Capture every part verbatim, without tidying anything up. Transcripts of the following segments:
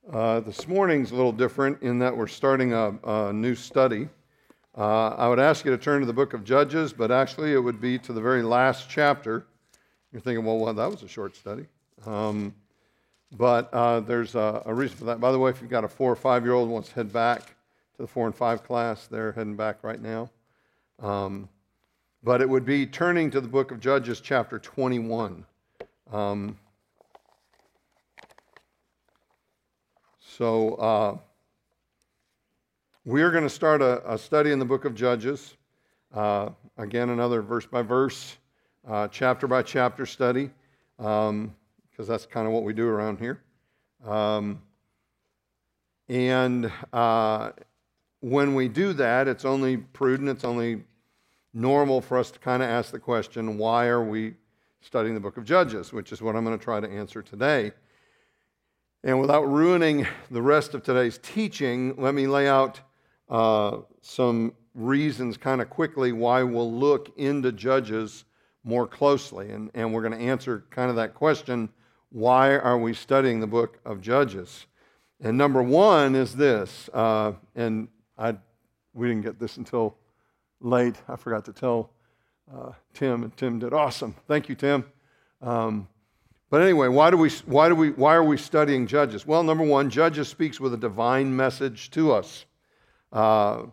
Uh, this morning's a little different in that we're starting a, a new study. Uh, I would ask you to turn to the book of Judges, but actually it would be to the very last chapter. You're thinking, well, well that was a short study. Um, but uh, there's a, a reason for that. By the way, if you've got a four or five-year-old who wants to head back to the four and five class, they're heading back right now. Um, but it would be turning to the book of Judges, chapter twenty-one. Um, So uh, we are going to start a, a study in the book of Judges. Uh, again, another verse by verse, uh, chapter by chapter study, because um, that's kind of what we do around here. Um, and uh, when we do that, it's only prudent, it's only normal for us to kind of ask the question, why are we studying the book of Judges, which is what I'm going to try to answer today. And without ruining the rest of today's teaching, let me lay out uh, some reasons kind of quickly why we'll look into Judges more closely. And, and we're going to answer kind of that question, why are we studying the book of Judges? And number one is this, uh, and I we didn't get this until late. I forgot to tell uh, Tim, and Tim did awesome. Thank you, Tim. Um, But anyway, why do we why do we why are we studying Judges? Well, number one, Judges speaks with a divine message to us. Uh,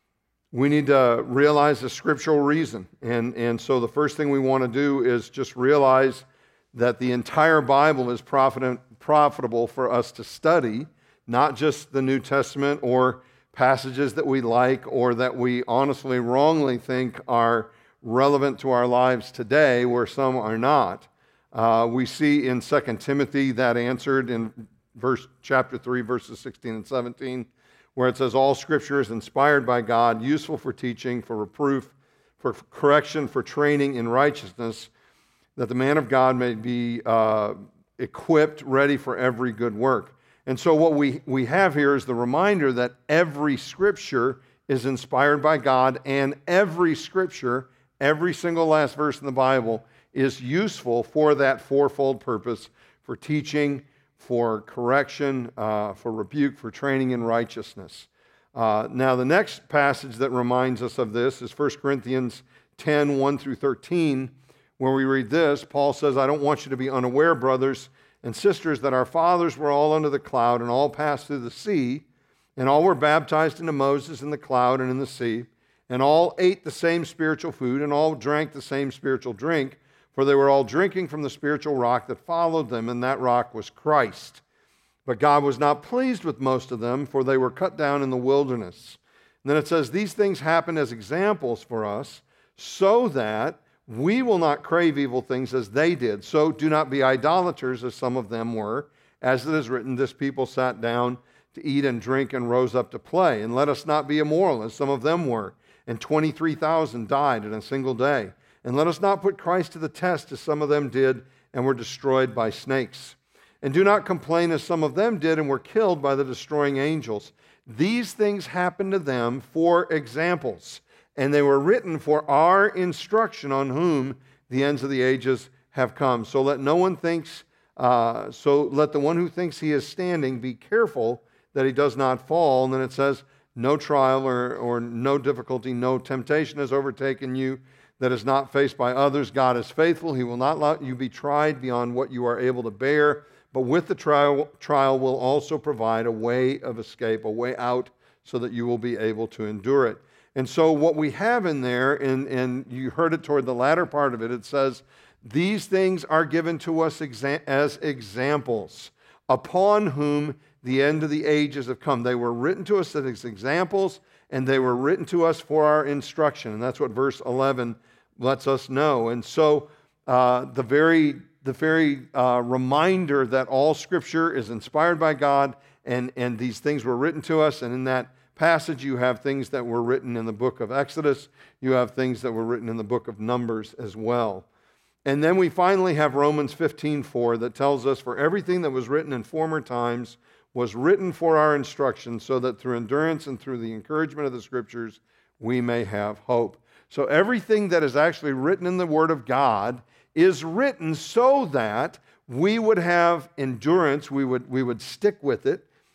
we need to realize the scriptural reason, and and so the first thing we want to do is just realize that the entire Bible is profit, profitable for us to study, not just the New Testament or passages that we like or that we honestly wrongly think are relevant to our lives today, where some are not. Uh, we see in Second Timothy that answered in verse chapter three, verses sixteen and seventeen, where it says, all Scripture is inspired by God, useful for teaching, for reproof, for correction, for training in righteousness, that the man of God may be uh, equipped, ready for every good work. And so what we, we have here is the reminder that every Scripture is inspired by God, and every Scripture, every single last verse in the Bible, is useful for that fourfold purpose, for teaching, for correction, uh, for rebuke, for training in righteousness. Uh, now, the next passage that reminds us of this is First Corinthians ten, one through thirteen, where we read this. Paul says, I don't want you to be unaware, brothers and sisters, that our fathers were all under the cloud and all passed through the sea, and all were baptized into Moses in the cloud and in the sea, and all ate the same spiritual food, and all drank the same spiritual drink, for they were all drinking from the spiritual rock that followed them, and that rock was Christ. But God was not pleased with most of them, for they were cut down in the wilderness. And then it says, these things happened as examples for us, so that we will not crave evil things as they did. So do not be idolaters, as some of them were. As it is written, this people sat down to eat and drink and rose up to play. And let us not be immoral, as some of them were. And twenty-three thousand died in a single day. And let us not put Christ to the test, as some of them did, and were destroyed by snakes. And do not complain, as some of them did, and were killed by the destroying angels. These things happened to them for examples, and they were written for our instruction, on whom the ends of the ages have come. So let no one thinks, uh, so let the one who thinks he is standing be careful that he does not fall. And then it says, no trial or, or no difficulty, no temptation has overtaken you that is not faced by others. God is faithful. He will not let you be tried beyond what you are able to bear, but with the trial, trial will also provide a way of escape, a way out, so that you will be able to endure it. And so what we have in there, and, and you heard it toward the latter part of it, it says, these things are given to us exa- as examples, upon whom the end of the ages have come. They were written to us as examples, and they were written to us for our instruction. And that's what verse eleven lets us know. And so uh, the very, the very uh, reminder that all Scripture is inspired by God, and, and these things were written to us. And in that passage, you have things that were written in the book of Exodus. You have things that were written in the book of Numbers as well. And then we finally have Romans fifteen four that tells us, for everything that was written in former times was written for our instruction, so that through endurance and through the encouragement of the Scriptures, we may have hope. So everything that is actually written in the Word of God is written so that we would have endurance, we would, we would stick with it,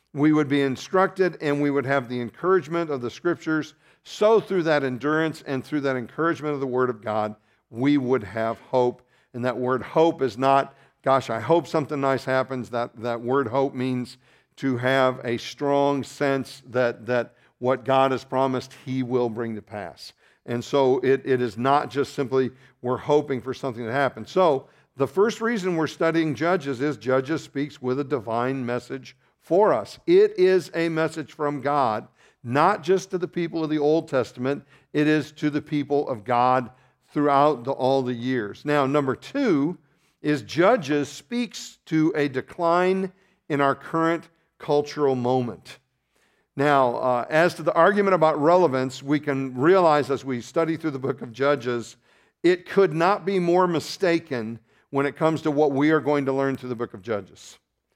we would be instructed, and we would have the encouragement of the Scriptures. So through that endurance and through that encouragement of the Word of God, we would have hope. And that word hope is not, gosh, I hope something nice happens. That, that word hope means to have a strong sense that, that what God has promised, He will bring to pass. And so it, it is not just simply we're hoping for something to happen. So the first reason we're studying Judges is Judges speaks with a divine message for us. It is a message from God, not just to the people of the Old Testament. It is to the people of God throughout the, all the years. Now, number two is Judges speaks to a decline in our current cultural moment. Now, uh, as to the argument about relevance, we can realize as we study through the book of Judges, it could not be more mistaken when it comes to what we are going to learn through the book of Judges.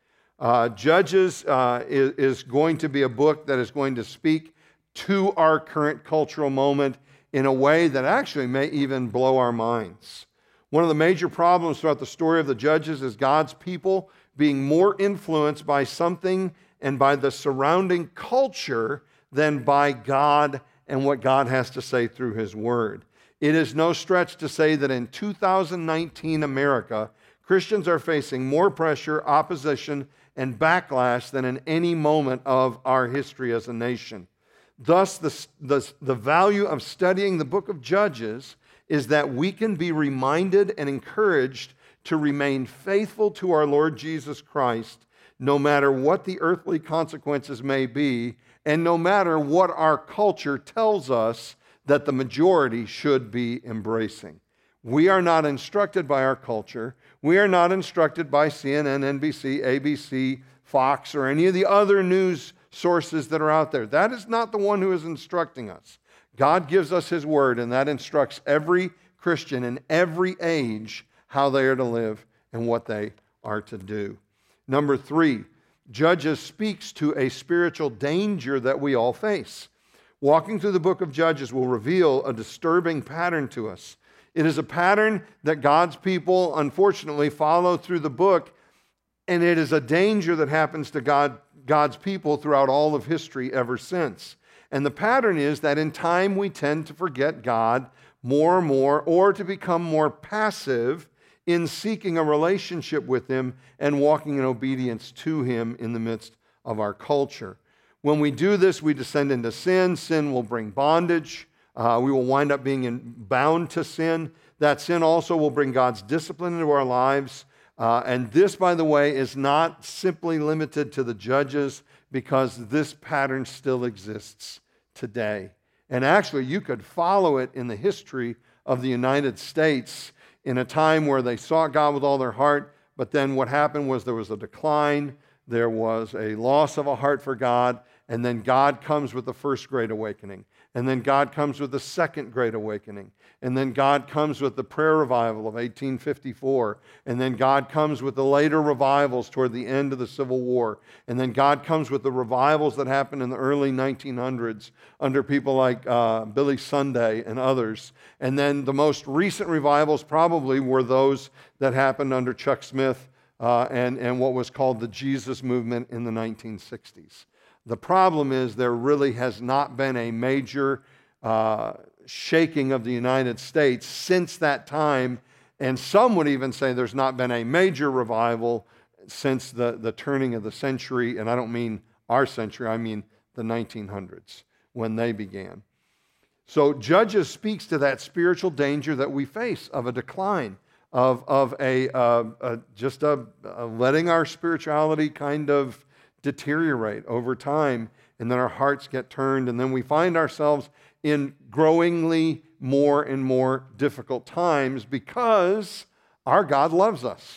Uh, Judges uh, is, is going to be a book that is going to speak to our current cultural moment in a way that actually may even blow our minds. One of the major problems throughout the story of the Judges is God's people being more influenced by something and by the surrounding culture than by God and what God has to say through His Word. It is no stretch to say that in two thousand nineteen America, Christians are facing more pressure, opposition, and backlash than in any moment of our history as a nation. Thus, the, the, the value of studying the book of Judges is that we can be reminded and encouraged to remain faithful to our Lord Jesus Christ, no matter what the earthly consequences may be, and no matter what our culture tells us that the majority should be embracing. We are not instructed by our culture. We are not instructed by C N N, N B C, A B C, Fox, or any of the other news sources that are out there. That is not the one who is instructing us. God gives us His Word, and that instructs every Christian in every age how they are to live and what they are to do. Number three, Judges speaks to a spiritual danger that we all face. Walking through the book of Judges will reveal a disturbing pattern to us. It is a pattern that God's people, unfortunately, follow through the book, and it is a danger that happens to God, God's people throughout all of history ever since. And the pattern is that in time we tend to forget God more and more, or to become more passive in seeking a relationship with Him and walking in obedience to Him in the midst of our culture. When we do this, we descend into sin. Sin will bring bondage. Uh, we will wind up being in, bound to sin. That sin also will bring God's discipline into our lives. Uh, and this, by the way, is not simply limited to the Judges, because this pattern still exists today. And actually, you could follow it in the history of the United States in a time where they sought God with all their heart, but then what happened was there was a decline, there was a loss of a heart for God, and then God comes with the first Great Awakening. And then God comes with the second Great Awakening. And then God comes with the prayer revival of eighteen fifty-four. And then God comes with the later revivals toward the end of the Civil War. And then God comes with the revivals that happened in the early nineteen hundreds under people like uh, Billy Sunday and others. And then the most recent revivals probably were those that happened under Chuck Smith uh, and, and what was called the Jesus movement in the nineteen sixties. The problem is there really has not been a major uh, shaking of the United States since that time, and some would even say there's not been a major revival since the, the turning of the century, and I don't mean our century, I mean the nineteen hundreds, when they began. So Judges speaks to that spiritual danger that we face of a decline, of, of a, uh, a just a, a letting our spirituality kind of deteriorate over time, and then our hearts get turned, and then we find ourselves in growingly more and more difficult times because our God loves us.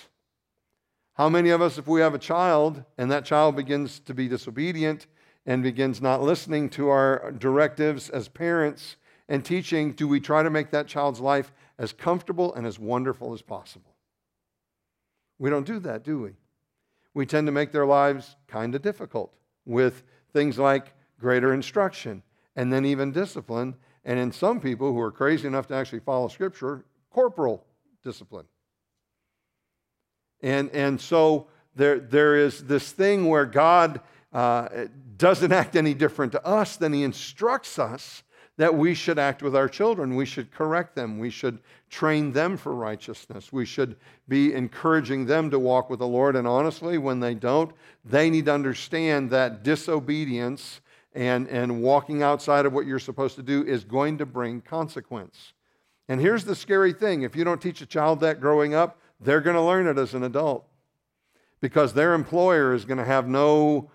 How many of us, if we have a child and that child begins to be disobedient and begins not listening to our directives as parents and teaching, do we try to make that child's life as comfortable and as wonderful as possible? We don't do that, do we? We tend to make their lives kind of difficult with things like greater instruction and then even discipline, and in some people who are crazy enough to actually follow Scripture, corporal discipline. And, and so there, there is this thing where God uh, doesn't act any different to us than he instructs us that we should act with our children. We should correct them. We should train them for righteousness. We should be encouraging them to walk with the Lord. And honestly, when they don't, they need to understand that disobedience and, and walking outside of what you're supposed to do is going to bring consequence. And here's the scary thing. If you don't teach a child that growing up, they're going to learn it as an adult, because their employer is going to have no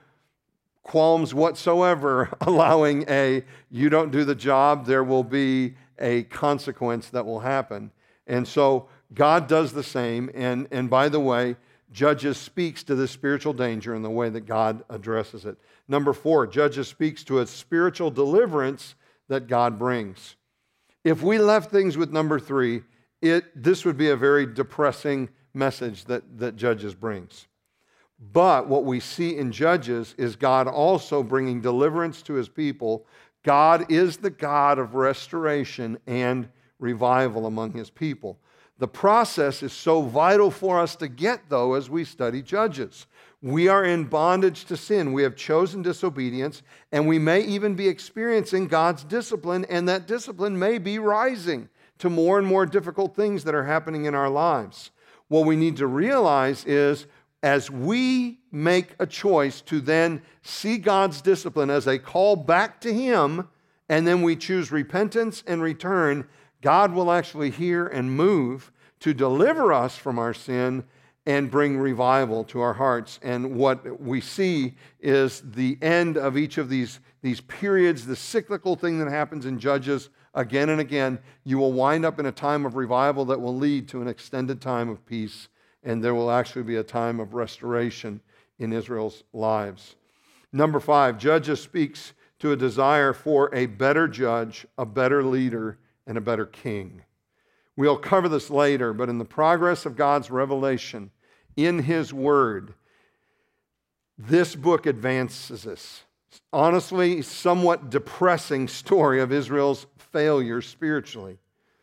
qualms whatsoever allowing a, you don't do the job, there will be a consequence that will happen. And so God does the same. And, and by the way, Judges speaks to this spiritual danger in the way that God addresses it. Number four, Judges speaks to a spiritual deliverance that God brings. If we left things with number three, it, this would be a very depressing message that, that Judges brings. But what we see in Judges is God also bringing deliverance to his people. God is the God of restoration and revival among his people. The process is so vital for us to get, though, as we study Judges. We are in bondage to sin. We have chosen disobedience, and we may even be experiencing God's discipline, and that discipline may be rising to more and more difficult things that are happening in our lives. What we need to realize is, as we make a choice to then see God's discipline as a call back to him, and then we choose repentance and return, God will actually hear and move to deliver us from our sin and bring revival to our hearts. And what we see is the end of each of these, these periods, the cyclical thing that happens in Judges again and again. You will wind up in a time of revival that will lead to an extended time of peace, and there will actually be a time of restoration in Israel's lives. Number five, Judges speaks to a desire for a better judge, a better leader, and a better king. We'll cover this later, but in the progress of God's revelation in his word, this book advances us. Honestly, somewhat depressing story of Israel's failure spiritually.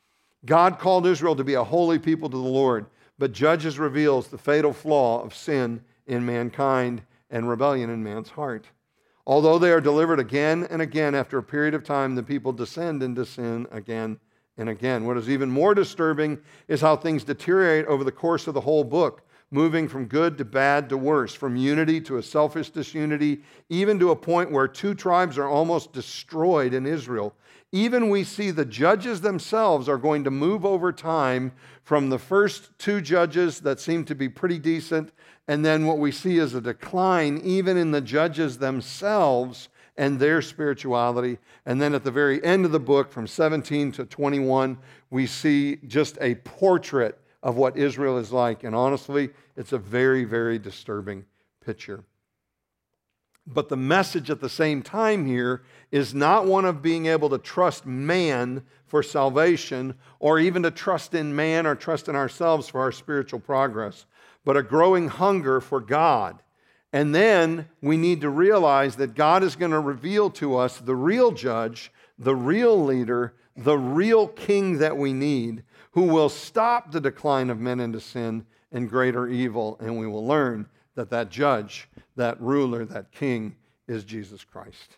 God called Israel to be a holy people to the Lord, but Judges reveals the fatal flaw of sin in mankind and rebellion in man's heart. Although they are delivered again and again, after a period of time, the people descend into sin again and again. What is even more disturbing is how things deteriorate over the course of the whole book, moving from good to bad to worse, from unity to a selfish disunity, even to a point where two tribes are almost destroyed in Israel. Even we see the judges themselves are going to move over time from the first two judges that seem to be pretty decent, and then what we see is a decline even in the judges themselves and their spirituality. And then at the very end of the book, from seventeen to twenty-one, we see just a portrait of what Israel is like. And honestly, it's a very, very disturbing picture. But the message at the same time here is not one of being able to trust man for salvation, or even to trust in man or trust in ourselves for our spiritual progress, but a growing hunger for God. And then we need to realize that God is going to reveal to us the real judge, the real leader, the real king that we need, who will stop the decline of men into sin and greater evil. And we will learn that that judge, that ruler, that king is Jesus Christ.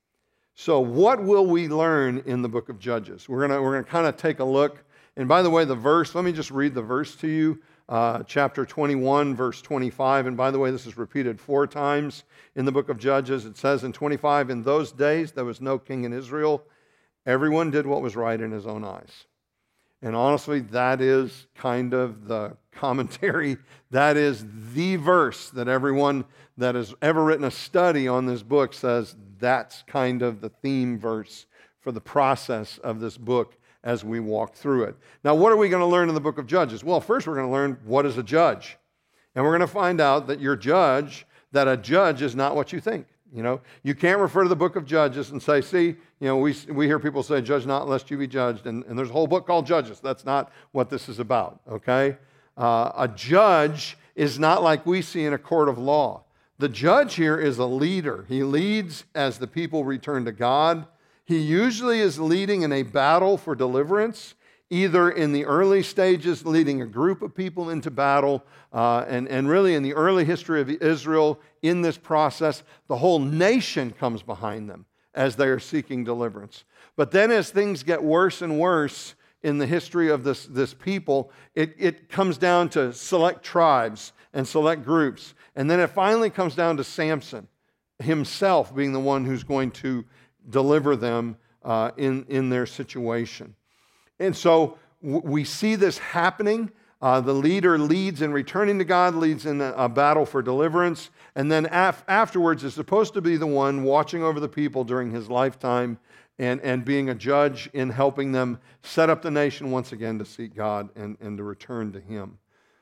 So what will we learn in the book of Judges? We're going we're going to kind of take a look. And by the way, the verse, let me just read the verse to you. Uh, chapter twenty-one, verse twenty-five. And by the way, this is repeated four times in the book of Judges. It says in twenty-five, in those days there was no king in Israel. Everyone did what was right in his own eyes. And honestly, that is kind of the commentary. That is the verse that everyone that has ever written a study on this book says that's kind of the theme verse for the process of this book as we walk through it. Now, what are we going to learn in the book of Judges? Well, first we're going to learn what is a judge. And we're going to find out that your judge, that a judge is not what you think. You know, you can't refer to the book of Judges and say, see, you know, we, we hear people say, judge not lest you be judged. And, and there's a whole book called Judges. That's not what this is about, okay? Uh, a judge is not like we see in a court of law. The judge here is a leader. He leads as the people return to God. He usually is leading in a battle for deliverance, either in the early stages leading a group of people into battle, uh, and, and really in the early history of Israel, in this process, the whole nation comes behind them as they are seeking deliverance. But then as things get worse and worse in the history of this, this people, it, it comes down to select tribes and select groups. And then it finally comes down to Samson himself being the one who's going to deliver them uh, in, in their situation. And so w- we see this happening. Uh, the leader leads in returning to God, leads in a, a battle for deliverance, and then af- afterwards is supposed to be the one watching over the people during his lifetime and, and being a judge in helping them set up the nation once again to seek God and, and to return to Him.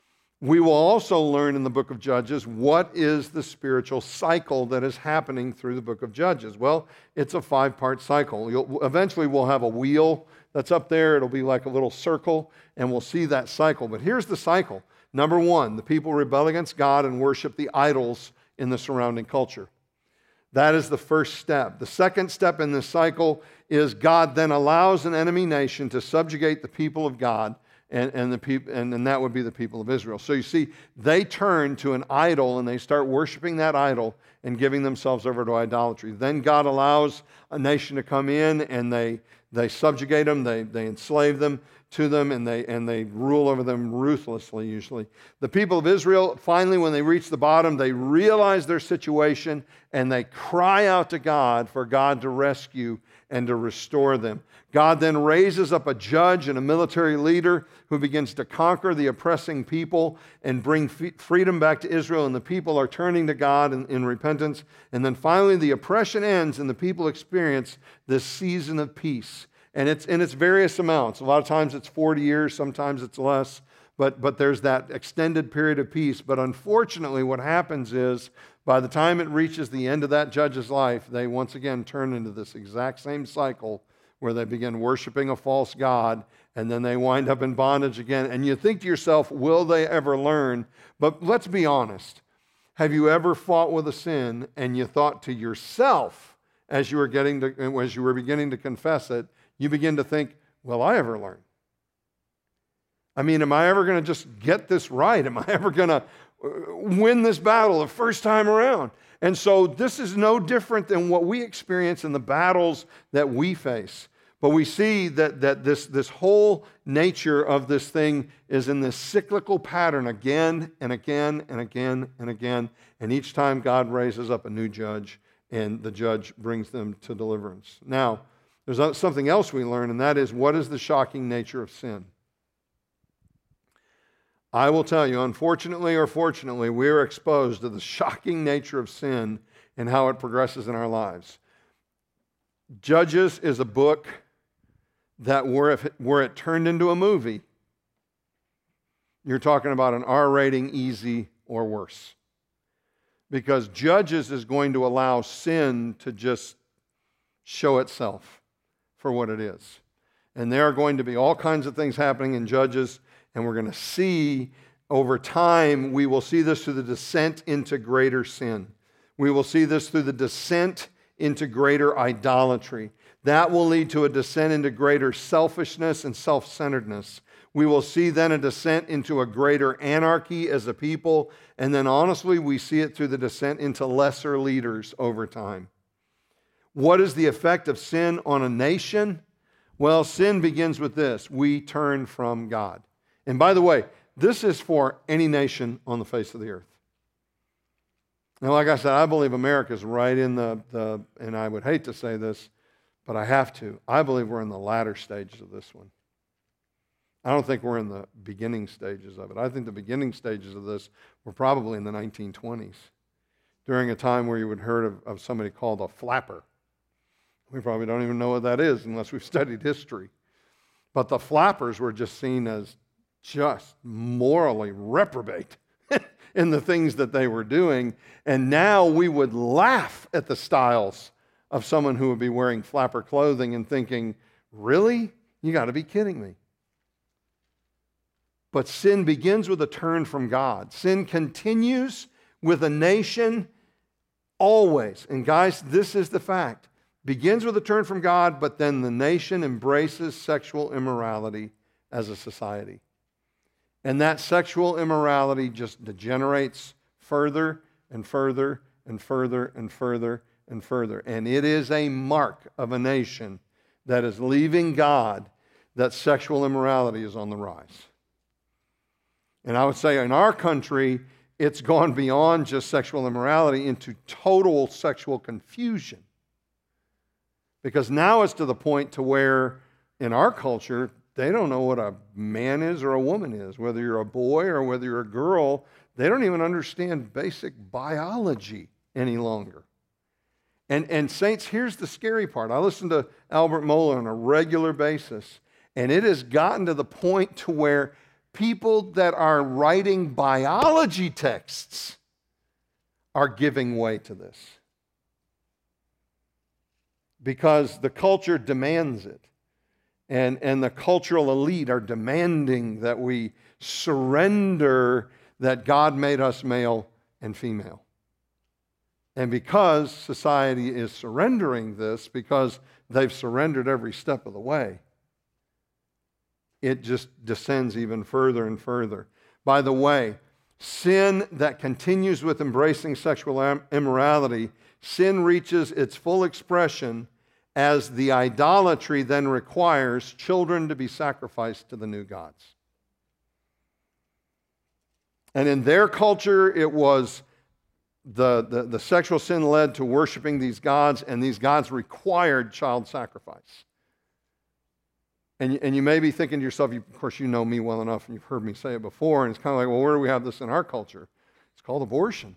We will also learn in the book of Judges what is the spiritual cycle that is happening through the book of Judges. Well, it's a five-part cycle. You'll, eventually we'll have a wheel that's up there. It'll be like a little circle, and we'll see that cycle. But here's the cycle. Number one, the people rebel against God and worship the idols in the surrounding culture. That is the first step. The second step in this cycle is God then allows an enemy nation to subjugate the people of God, and, and, the peop- and, and that would be the people of Israel. So you see, they turn to an idol and they start worshiping that idol and giving themselves over to idolatry. Then God allows a nation to come in and they, they subjugate them, they, they enslave them to them, and they, and they rule over them ruthlessly usually. The people of Israel, finally when they reach the bottom, they realize their situation and they cry out to God for God to rescue and to restore them. God then raises up a judge and a military leader who begins to conquer the oppressing people and bring f- freedom back to Israel, and the people are turning to God in, in repentance. And then finally the oppression ends and the people experience this season of peace. And it's in its various amounts. A lot of times it's forty years, sometimes it's less, but, but there's that extended period of peace. But unfortunately what happens is by the time it reaches the end of that judge's life, they once again turn into this exact same cycle where they begin worshiping a false god, and then they wind up in bondage again. And you think to yourself, will they ever learn? But let's be honest. Have you ever fought with a sin and you thought to yourself, as you were getting to, as you were beginning to confess it, you begin to think, will I ever learn? I mean, am I ever going to just get this right? Am I ever going to win this battle the first time around? And so this is no different than what we experience in the battles that we face. But we see that, that this, this whole nature of this thing is in this cyclical pattern again and again and again and again. And each time God raises up a new judge, and the judge brings them to deliverance. Now, there's something else we learn, and that is, what is the shocking nature of sin? I will tell you, unfortunately or fortunately, we are exposed to the shocking nature of sin and how it progresses in our lives. Judges is a book that were, if it, were it turned into a movie, you're talking about an R rating, easy, or worse. Because Judges is going to allow sin to just show itself for what it is. And there are going to be all kinds of things happening in Judges, and we're going to see over time, we will see this through the descent into greater sin. We will see this through the descent into greater idolatry. That will lead to a descent into greater selfishness and self-centeredness. We will see then a descent into a greater anarchy as a people. And then honestly, we see it through the descent into lesser leaders over time. What is the effect of sin on a nation? Well, sin begins with this: we turn from God. And by the way, this is for any nation on the face of the earth. Now, like I said, I believe America's right in the, the, and I would hate to say this, but I have to. I believe we're in the latter stages of this one. I don't think we're in the beginning stages of it. I think the beginning stages of this were probably in the nineteen twenties, during a time where you would heard of, of somebody called a flapper. We probably don't even know what that is unless we've studied history. But the flappers were just seen as just morally reprobate in the things that they were doing. And now we would laugh at the styles of someone who would be wearing flapper clothing and thinking, really? You got to be kidding me. But sin begins with a turn from God. Sin continues with a nation always. And guys, this is the fact. Begins with a turn from God, but then the nation embraces sexual immorality as a society. And that sexual immorality just degenerates further and further and further and further and further. And it is a mark of a nation that is leaving God that sexual immorality is on the rise. And I would say in our country, it's gone beyond just sexual immorality into total sexual confusion. Because now it's to the point to where in our culture, they don't know what a man is or a woman is. Whether you're a boy or whether you're a girl, they don't even understand basic biology any longer. And, and saints, here's the scary part. I listen to Albert Mohler on a regular basis, and it has gotten to the point to where people that are writing biology texts are giving way to this. Because the culture demands it. And, and the cultural elite are demanding that we surrender that God made us male and female. And because society is surrendering this, because they've surrendered every step of the way, it just descends even further and further. By the way, sin that continues with embracing sexual immorality, sin reaches its full expression as the idolatry then requires children to be sacrificed to the new gods. And in their culture, it was the, the, the sexual sin led to worshiping these gods, and these gods required child sacrifice. And, and you may be thinking to yourself, you, of course, you know me well enough, and you've heard me say it before, and it's kind of like, well, where do we have this in our culture? It's called abortion.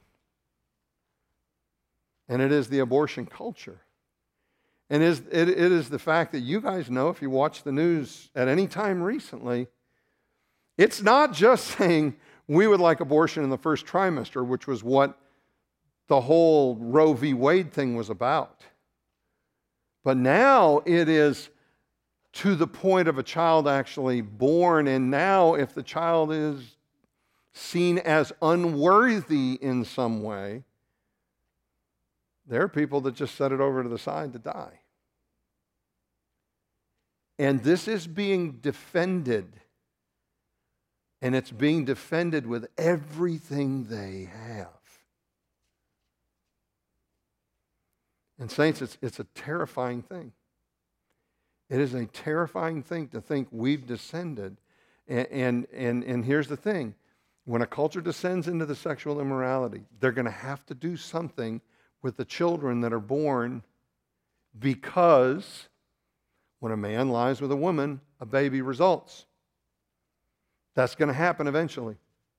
And it is the abortion culture. And it is, it, it is the fact that you guys know, if you watch the news at any time recently, it's not just saying we would like abortion in the first trimester, which was what the whole Roe v. Wade thing was about. But now it is to the point of a child actually born, and now if the child is seen as unworthy in some way, there are people that just set it over to the side to die. And this is being defended, and it's being defended with everything they have. And saints, it's, it's a terrifying thing. It is a terrifying thing to think we've descended. And, and, and, and here's the thing. When a culture descends into the sexual immorality, they're going to have to do something with the children that are born, because when a man lies with a woman, a baby results. That's going to happen eventually.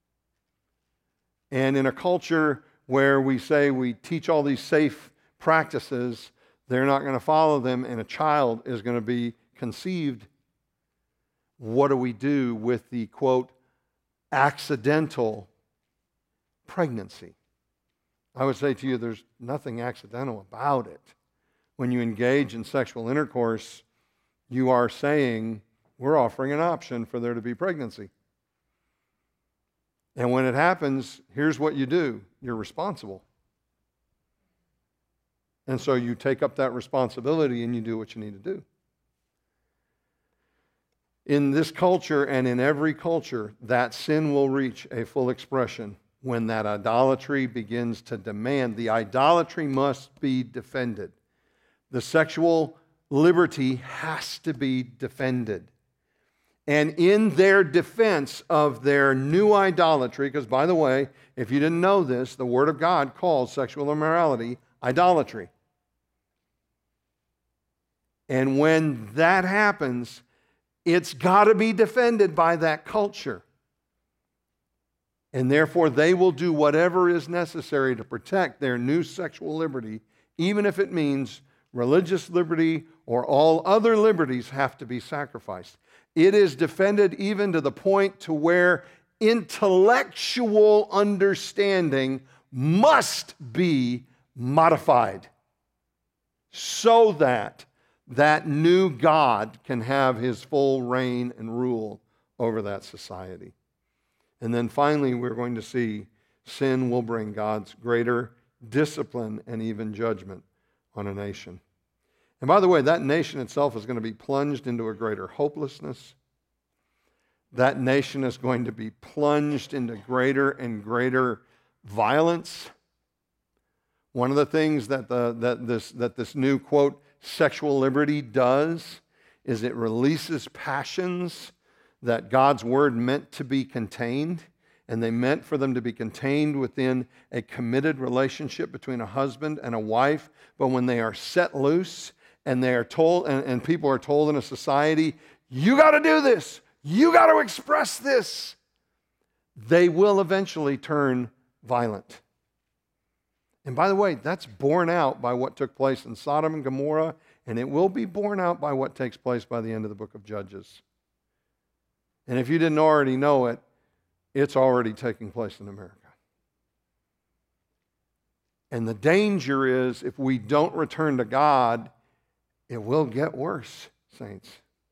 And in a culture where we say we teach all these safe practices, they're not going to follow them, and a child is going to be conceived. What do we do with the, quote, accidental pregnancy? I would say to you, there's nothing accidental about it. When you engage in sexual intercourse, you are saying, we're offering an option for there to be pregnancy. And when it happens, here's what you do. You're responsible. And so you take up that responsibility and you do what you need to do. In this culture and in every culture, that sin will reach a full expression when that idolatry begins to demand. The idolatry must be defended. The sexual liberty has to be defended. And in their defense of their new idolatry, because by the way, if you didn't know this, the Word of God calls sexual immorality idolatry. And when that happens, it's got to be defended by that culture. And therefore, they will do whatever is necessary to protect their new sexual liberty, even if it means religious liberty or all other liberties have to be sacrificed. It is defended even to the point to where intellectual understanding must be modified so that that new God can have his full reign and rule over that society. And then finally, we're going to see sin will bring God's greater discipline and even judgment on a nation. And by the way, that nation itself is going to be plunged into a greater hopelessness, that nation is going to be plunged into greater and greater violence. One of the things that, the, that, this, that this new, quote, sexual liberty does is it releases passions that God's word meant to be contained, and they meant for them to be contained within a committed relationship between a husband and a wife. But when they are set loose and they are told, and, and people are told in a society, you got to do this, you got to express this, they will eventually turn violent. And by the way, that's borne out by what took place in Sodom and Gomorrah, and it will be borne out by what takes place by the end of the book of Judges. And if you didn't already know it, it's already taking place in America. And the danger is, if we don't return to God, it will get worse, saints.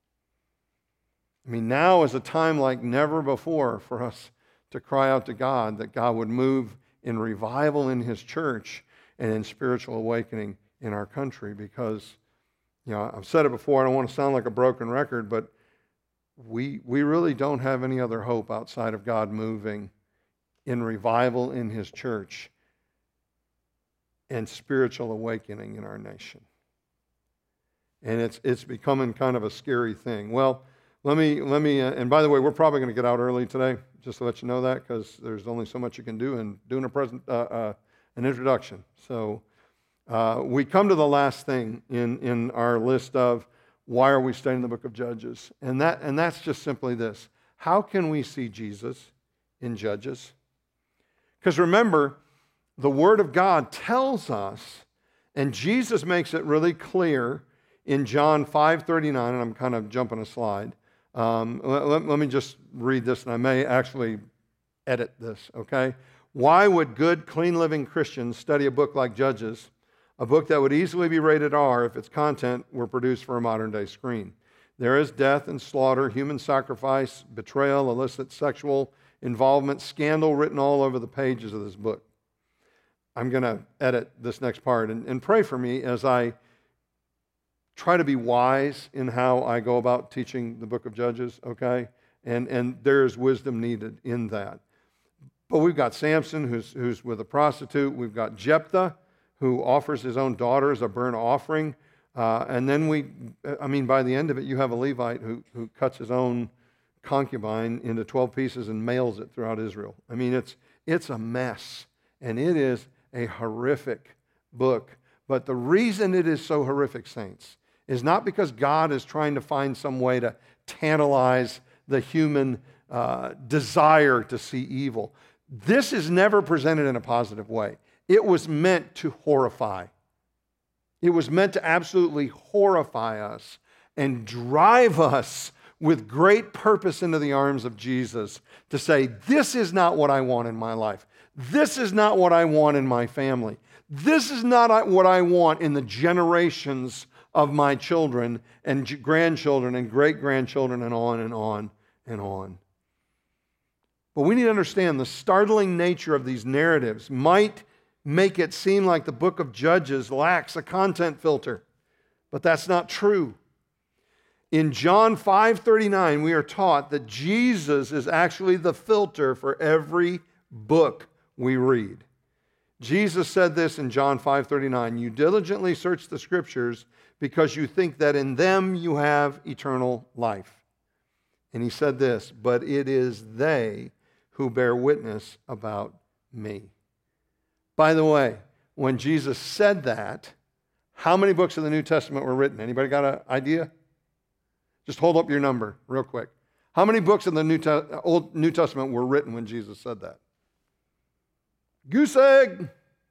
I mean, now is a time like never before for us to cry out to God that God would move in revival in His church and in spiritual awakening in our country, because, you know, I've said it before, I don't want to sound like a broken record, but we, we really don't have any other hope outside of God moving in revival in His church and spiritual awakening in our nation. And it's it's becoming kind of a scary thing. Well, let me, let me uh, and by the way, we're probably going to get out early today, just to let you know that, because there's only so much you can do in doing a present, uh, uh, an introduction. So uh, we come to the last thing in, in our list of why are we studying the book of Judges? And that and that's just simply this. How can we see Jesus in Judges? Because remember, the Word of God tells us, and Jesus makes it really clear in John five thirty-nine, and I'm kind of jumping a slide. Um, let, let, let me just read this, and I may actually edit this, okay? Why would good, clean-living Christians study a book like Judges, a book that would easily be rated R if its content were produced for a modern-day screen? There is death and slaughter, human sacrifice, betrayal, illicit sexual involvement, scandal written all over the pages of this book. I'm going to edit this next part, and, and pray for me as I try to be wise in how I go about teaching the book of Judges, okay? And, and there's wisdom needed in that. But we've got Samson, who's, who's with a prostitute. We've got Jephthah, who offers his own daughter as a burnt offering. Uh, and then we, I mean, by the end of it, you have a Levite who, who cuts his own concubine into twelve pieces and mails it throughout Israel. I mean, it's, it's a mess. And it is a horrific book. But the reason it is so horrific, saints, is not because God is trying to find some way to tantalize the human uh, desire to see evil. This is never presented in a positive way. It was meant to horrify. It was meant to absolutely horrify us and drive us with great purpose into the arms of Jesus to say, this is not what I want in my life. This is not what I want in my family. This is not what I want in the generations of my children and grandchildren and great-grandchildren and on and on and on. But we need to understand the startling nature of these narratives might make it seem like the book of Judges lacks a content filter, but that's not true. In John five thirty-nine, we are taught that Jesus is actually the filter for every book we read. Jesus said this in John five thirty-nine, "You diligently search the Scriptures because you think that in them you have eternal life." And he said this, "But it is they who bear witness about me." By the way, when Jesus said that, how many books of the New Testament were written? Anybody got an idea? Just hold up your number real quick. How many books in the New, Te- Old New Testament were written when Jesus said that? Goose egg.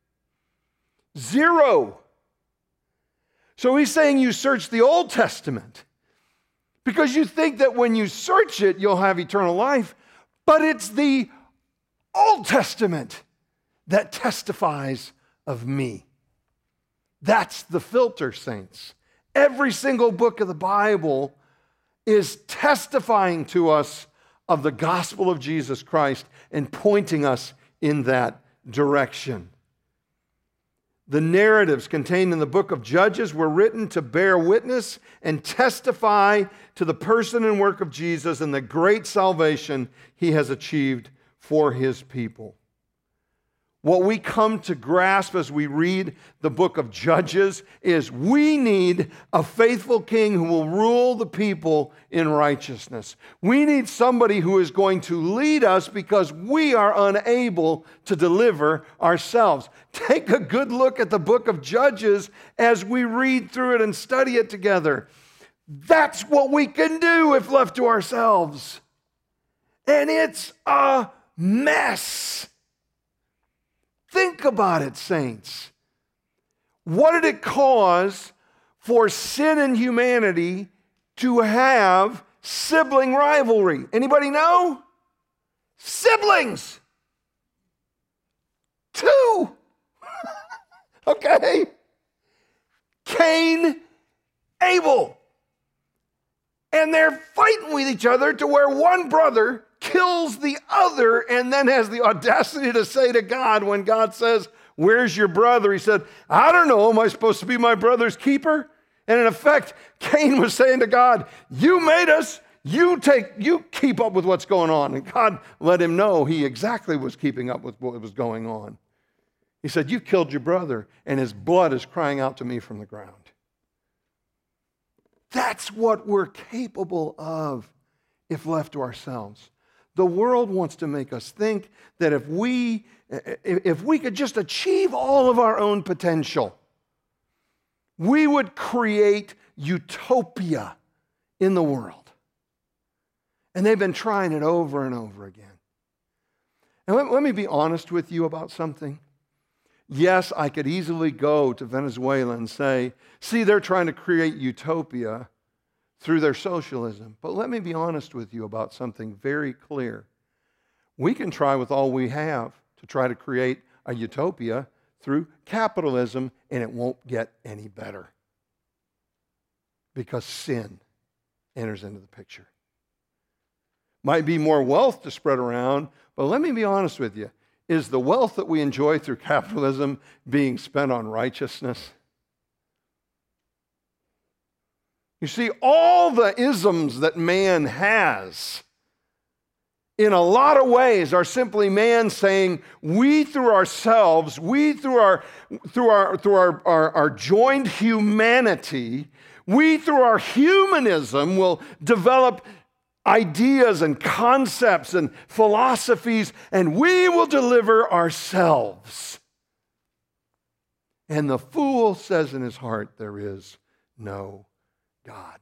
Zero. So he's saying you search the Old Testament because you think that when you search it, you'll have eternal life. But it's the Old Testament that testifies of me. That's the filter, saints. Every single book of the Bible is testifying to us of the gospel of Jesus Christ and pointing us in that direction. The narratives contained in the book of Judges were written to bear witness and testify to the person and work of Jesus and the great salvation he has achieved for his people. What we come to grasp as we read the book of Judges is we need a faithful king who will rule the people in righteousness. We need somebody who is going to lead us because we are unable to deliver ourselves. Take a good look at the book of Judges as we read through it and study it together. That's what we can do if left to ourselves. And it's a mess. Think about it, saints. What did it cause for sin and humanity to have sibling rivalry? Anybody know? Siblings. Two. Okay. Cain, Abel. And they're fighting with each other to where one brother kills the other and then has the audacity to say to God, when God says, "Where's your brother?" He said, "I don't know. Am I supposed to be my brother's keeper?" And in effect, Cain was saying to God, "You made us. You take, you keep up with what's going on." And God let him know he exactly was keeping up with what was going on. He said, "You killed your brother, and his blood is crying out to me from the ground." That's what we're capable of if left to ourselves. The world wants to make us think that if we, if we could just achieve all of our own potential, we would create utopia in the world. And they've been trying it over and over again. And let, let me be honest with you about something. Yes, I could easily go to Venezuela and say, "See, they're trying to create utopia through their socialism." But let me be honest with you about something very clear. We can try with all we have to try to create a utopia through capitalism, and it won't get any better because sin enters into the picture. Might be more wealth to spread around, but let me be honest with you. Is the wealth that we enjoy through capitalism being spent on righteousness? You see, all the isms that man has, in a lot of ways, are simply man saying, we through ourselves, we through our through our through our, our, our joined humanity, we through our humanism will develop ideas and concepts and philosophies, and we will deliver ourselves. And the fool says in his heart, there is no God.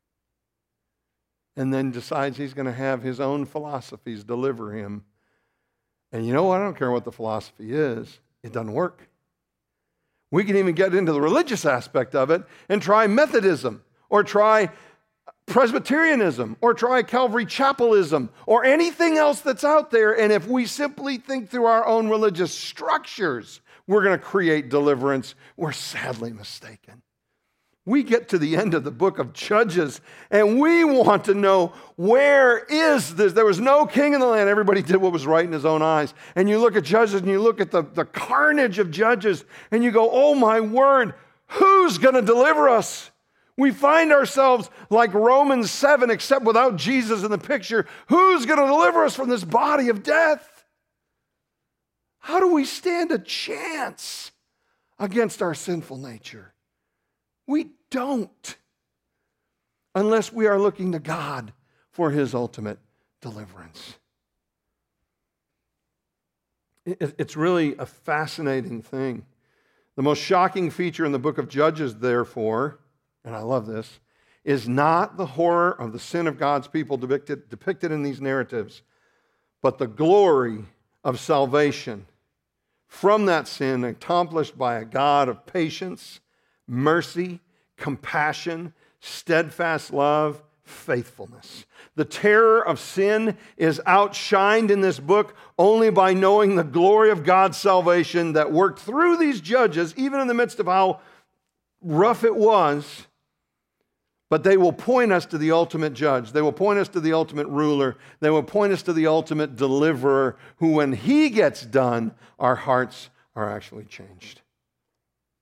And then decides he's going to have his own philosophies deliver him. And you know what? I don't care what the philosophy is. It doesn't work. We can even get into the religious aspect of it and try Methodism or try Presbyterianism or try Calvary Chapelism or anything else that's out there. And if we simply think through our own religious structures, we're going to create deliverance, we're sadly mistaken. We get to the end of the book of Judges and we want to know, where is this? There was no king in the land. Everybody did what was right in his own eyes. And you look at Judges and you look at the, the carnage of Judges and you go, oh my word, who's going to deliver us? We find ourselves like Romans seven, except without Jesus in the picture. Who's going to deliver us from this body of death? How do we stand a chance against our sinful nature? We don't, unless we are looking to God for his ultimate deliverance. It's really a fascinating thing. The most shocking feature in the book of Judges, therefore, and I love this, is not the horror of the sin of God's people depicted, depicted in these narratives, but the glory of salvation from that sin accomplished by a God of patience, mercy, compassion, steadfast love, faithfulness. The terror of sin is outshined in this book only by knowing the glory of God's salvation that worked through these judges, even in the midst of how rough it was. But they will point us to the ultimate judge. They will point us to the ultimate ruler. They will point us to the ultimate deliverer, who when he gets done, our hearts are actually changed.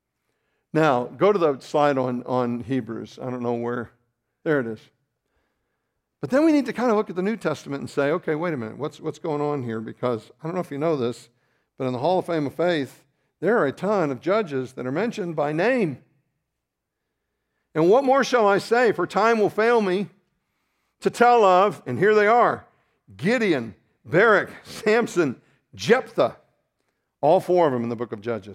Now, go to the slide on, on Hebrews. I don't know where. There it is. But then we need to kind of look at the New Testament and say, okay, wait a minute, what's, what's going on here? Because I don't know if you know this, but in the Hall of Fame of Faith, there are a ton of judges that are mentioned by name. And what more shall I say? For time will fail me to tell of, and here they are, Gideon, Barak, Samson, Jephthah, all four of them in the book of Judges.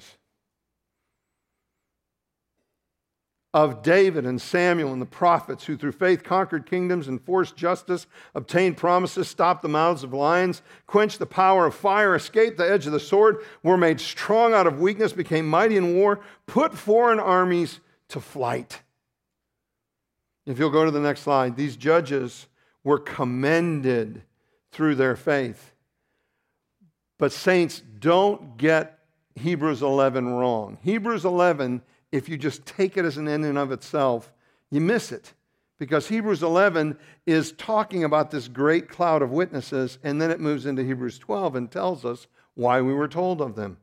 Of David and Samuel and the prophets who through faith conquered kingdoms, enforced justice, obtained promises, stopped the mouths of lions, quenched the power of fire, escaped the edge of the sword, were made strong out of weakness, became mighty in war, put foreign armies to flight. If you'll go to the next slide, these judges were commended through their faith. But saints, don't get Hebrews eleven wrong. Hebrews eleven, if you just take it as an end in of itself, you miss it. Because Hebrews eleven is talking about this great cloud of witnesses, and then it moves into Hebrews twelve and tells us why we were told of them.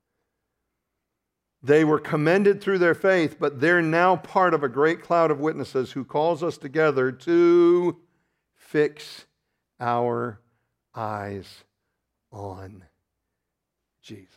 They were commended through their faith, but they're now part of a great cloud of witnesses who calls us together to fix our eyes on Jesus.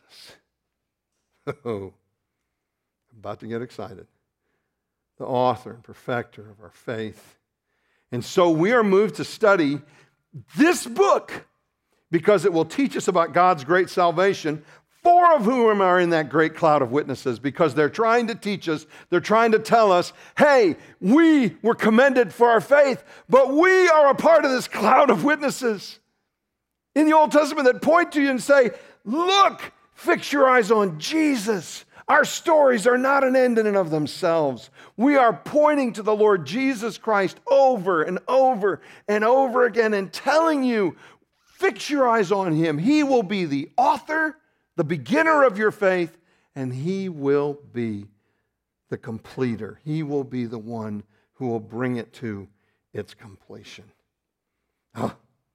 Oh, about to get excited. The author and perfecter of our faith. And so we are moved to study this book because it will teach us about God's great salvation, four of whom are in that great cloud of witnesses, because they're trying to teach us, they're trying to tell us, hey, we were commended for our faith, but we are a part of this cloud of witnesses in the Old Testament that point to you and say, look, fix your eyes on Jesus. Our stories are not an end in and of themselves. We are pointing to the Lord Jesus Christ over and over and over again and telling you, fix your eyes on Him. He will be the author, the beginner of your faith, and He will be the completer. He will be the one who will bring it to its completion. Oh.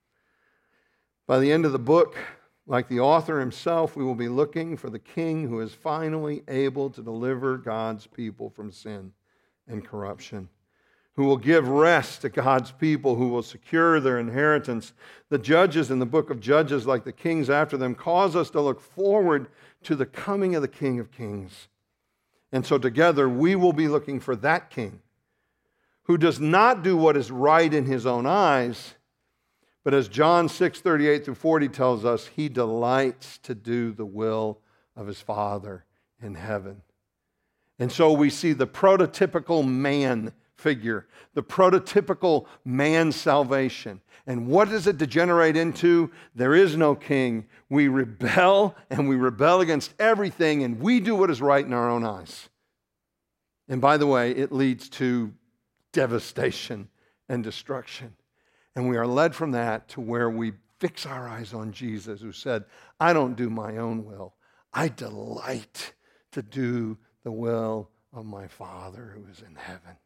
By the end of the book, like the author himself, we will be looking for the King who is finally able to deliver God's people from sin and corruption, who will give rest to God's people, who will secure their inheritance. The judges in the book of Judges, like the kings after them, cause us to look forward to the coming of the King of Kings. And so together we will be looking for that King who does not do what is right in His own eyes, but as John six, thirty-eight through forty tells us, He delights to do the will of His Father in heaven. And so we see the prototypical man figure, the prototypical man salvation. And what does it degenerate into? There is no king. We rebel, and we rebel against everything, and we do what is right in our own eyes. And by the way, it leads to devastation and destruction. And we are led from that to where we fix our eyes on Jesus, who said, I don't do my own will. I delight to do the will of my Father who is in heaven.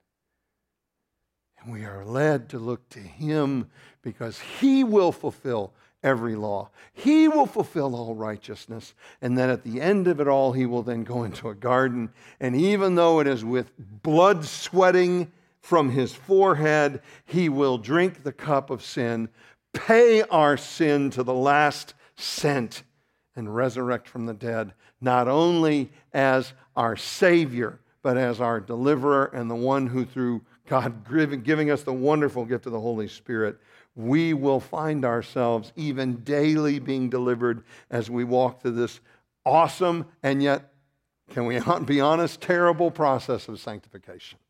And we are led to look to Him because He will fulfill every law. He will fulfill all righteousness. And then at the end of it all, He will then go into a garden. And even though it is with blood sweating from His forehead, He will drink the cup of sin, pay our sin to the last cent, and resurrect from the dead, not only as our Savior, but as our deliverer and the one who through God giving us the wonderful gift of the Holy Spirit, we will find ourselves even daily being delivered as we walk through this awesome and yet, can we be honest, terrible process of sanctification.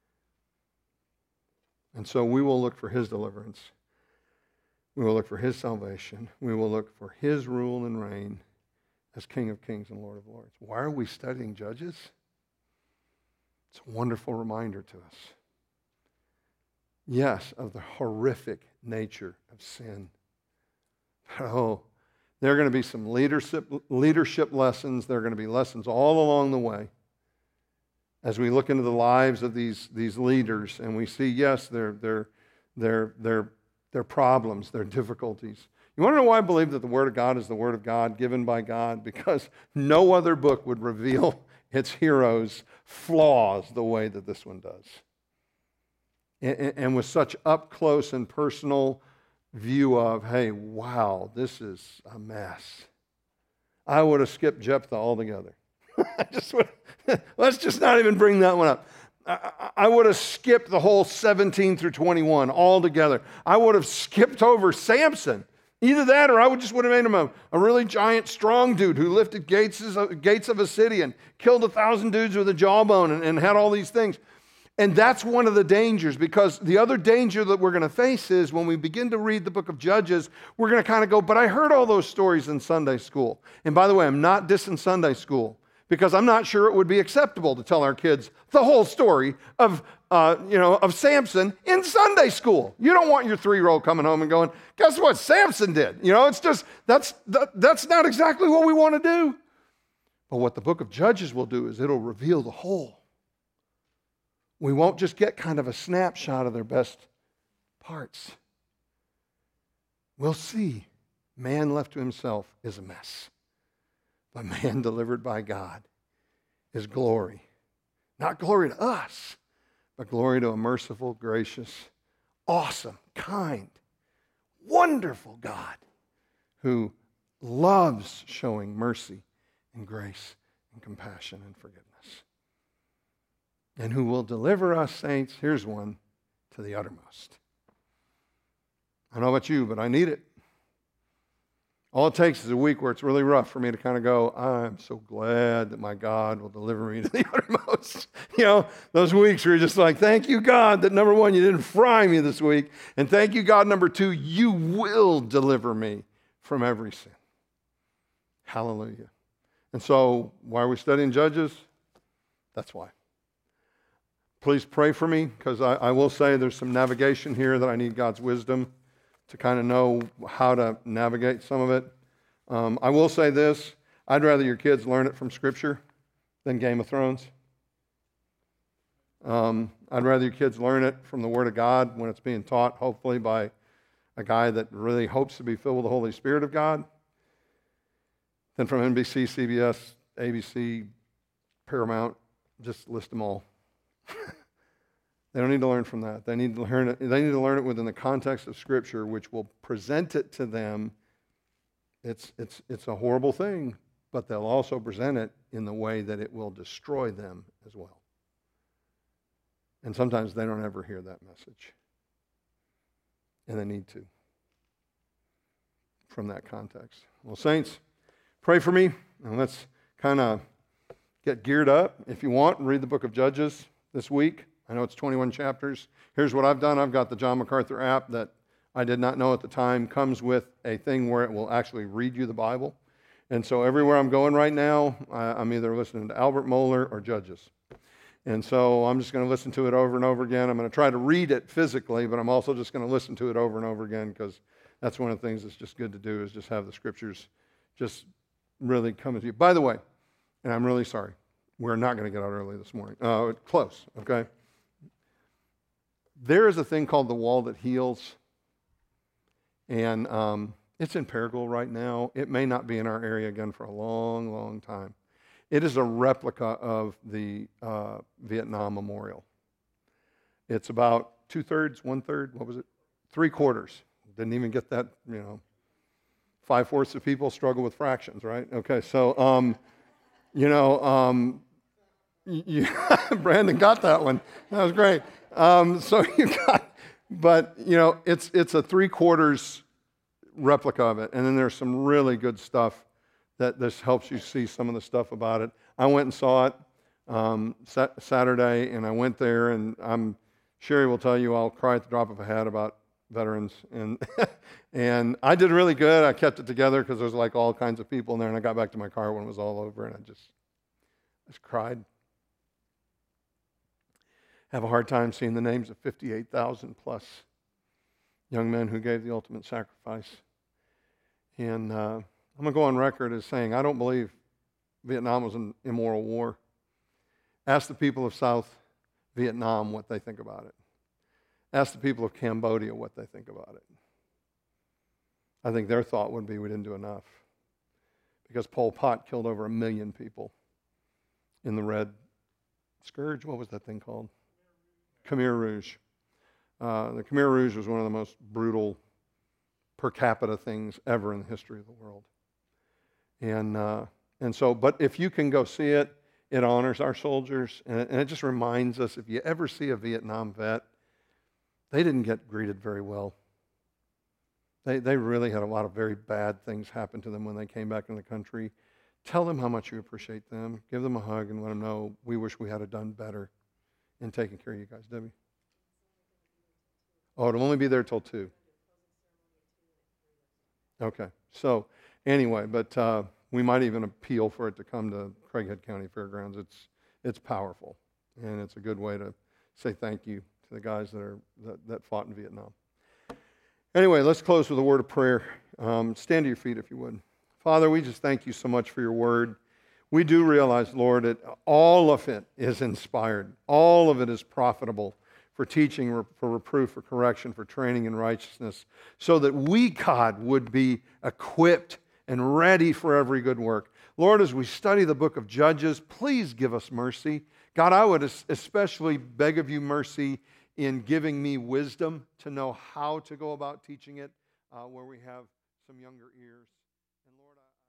And so we will look for His deliverance. We will look for His salvation. We will look for His rule and reign as King of Kings and Lord of Lords. Why are we studying Judges? It's a wonderful reminder to us. Yes, of the horrific nature of sin. Oh, there are going to be some leadership, leadership lessons. There are going to be lessons all along the way as we look into the lives of these, these leaders and we see, yes, their, their, their, their, their problems, their difficulties. You want to know why I believe that the Word of God is the Word of God given by God? Because no other book would reveal its heroes flaws the way that this one does. And, and with such up close and personal view of, hey, wow, this is a mess. I would have skipped Jephthah altogether. I just would, let's just not even bring that one up. I, I would have skipped the whole seventeen through twenty-one altogether. I would have skipped over Samson. Either that or I would just would have made him a, a really giant, strong dude who lifted gates, gates of a city and killed a thousand dudes with a jawbone and, and had all these things. And that's one of the dangers, because the other danger that we're going to face is when we begin to read the book of Judges, we're going to kind of go, but I heard all those stories in Sunday school. And by the way, I'm not dissing Sunday school, because I'm not sure it would be acceptable to tell our kids the whole story of, uh, you know, of Samson in Sunday school. You don't want your three-year-old coming home and going, guess what Samson did? You know, it's just, that's, that, that's not exactly what we want to do. But what the book of Judges will do is it'll reveal the whole. We won't just get kind of a snapshot of their best parts. We'll see man left to himself is a mess. But man delivered by God is glory. Not glory to us, but glory to a merciful, gracious, awesome, kind, wonderful God who loves showing mercy and grace and compassion and forgiveness. And who will deliver us, saints, here's one, to the uttermost. I don't know about you, but I need it. All it takes is a week where it's really rough for me to kind of go, I'm so glad that my God will deliver me to the uttermost. You know, those weeks where you're just like, thank you, God, that number one, you didn't fry me this week. And thank you, God, number two, you will deliver me from every sin. Hallelujah. And so, why are we studying Judges? That's why. Please pray for me, because I, I will say there's some navigation here that I need God's wisdom to kind of know how to navigate some of it. Um, I will say this, I'd rather your kids learn it from Scripture than Game of Thrones. Um, I'd rather your kids learn it from the Word of God when it's being taught, hopefully by a guy that really hopes to be filled with the Holy Spirit of God, than from N B C, C B S, A B C, Paramount, just list them all. They don't need to learn from that. They need to learn it. They need to learn it within the context of Scripture, which will present it to them. It's it's it's a horrible thing, but they'll also present it in the way that it will destroy them as well. And sometimes they don't ever hear that message, and they need to from that context. Well, saints, pray for me, and let's kind of get geared up. If you want, read the book of Judges this week. I know it's twenty-one chapters. Here's what I've done. I've got the John MacArthur app that I did not know at the time comes with a thing where it will actually read you the Bible. And so everywhere I'm going right now, I'm either listening to Albert Mohler or Judges. And so I'm just going to listen to it over and over again. I'm going to try to read it physically, but I'm also just going to listen to it over and over again, because that's one of the things that's just good to do, is just have the Scriptures just really come to you. By the way, and I'm really sorry, we're not going to get out early this morning. Uh, close, okay? There is a thing called the Wall That Heals, and um, it's in Paragould right now. It may not be in our area again for a long, long time. It is a replica of the uh, Vietnam Memorial. It's about two-thirds, one-third, what was it? Three-quarters. Didn't even get that, you know. Five-fourths of people struggle with fractions, right? Okay, so, um, you know, um, you, Brandon got that one. That was great. Um, so you got, but, you know, it's it's a three-quarters replica of it. And then there's some really good stuff that this helps you see some of the stuff about it. I went and saw it um, sa- Saturday, and I went there, and I'm, Sherry will tell you I'll cry at the drop of a hat about veterans. And and I did really good. I kept it together because there's like all kinds of people in there, and I got back to my car when it was all over, and I just, just cried. Have a hard time seeing the names of fifty-eight thousand plus young men who gave the ultimate sacrifice. And uh, I'm going to go on record as saying I don't believe Vietnam was an immoral war. Ask the people of South Vietnam what they think about it. Ask the people of Cambodia what they think about it. I think their thought would be we didn't do enough, because Pol Pot killed over a million people. in the Red Scourge. What was that thing called? Khmer Rouge. Uh, the Khmer Rouge was one of the most brutal per capita things ever in the history of the world. And uh, and so, but if you can go see it, it honors our soldiers, and it, and it just reminds us, if you ever see a Vietnam vet, they didn't get greeted very well. They they really had a lot of very bad things happen to them when they came back in the country. Tell them how much you appreciate them. Give them a hug and let them know we wish we had done better in taking care of you guys. Debbie? Oh, it'll only be there till two. Okay. So anyway, but uh, we might even appeal for it to come to Craighead County Fairgrounds. It's it's powerful, and it's a good way to say thank you to the guys that are that, that fought in Vietnam. Anyway, let's close with a word of prayer. Um, stand to your feet if you would. Father, we just thank you so much for your word. We do realize, Lord, that all of it is inspired. All of it is profitable for teaching, for reproof, for correction, for training in righteousness, so that we, God, would be equipped and ready for every good work. Lord, as we study the book of Judges, please give us mercy. God, I would especially beg of you mercy in giving me wisdom to know how to go about teaching it uh, where we have some younger ears. And Lord, I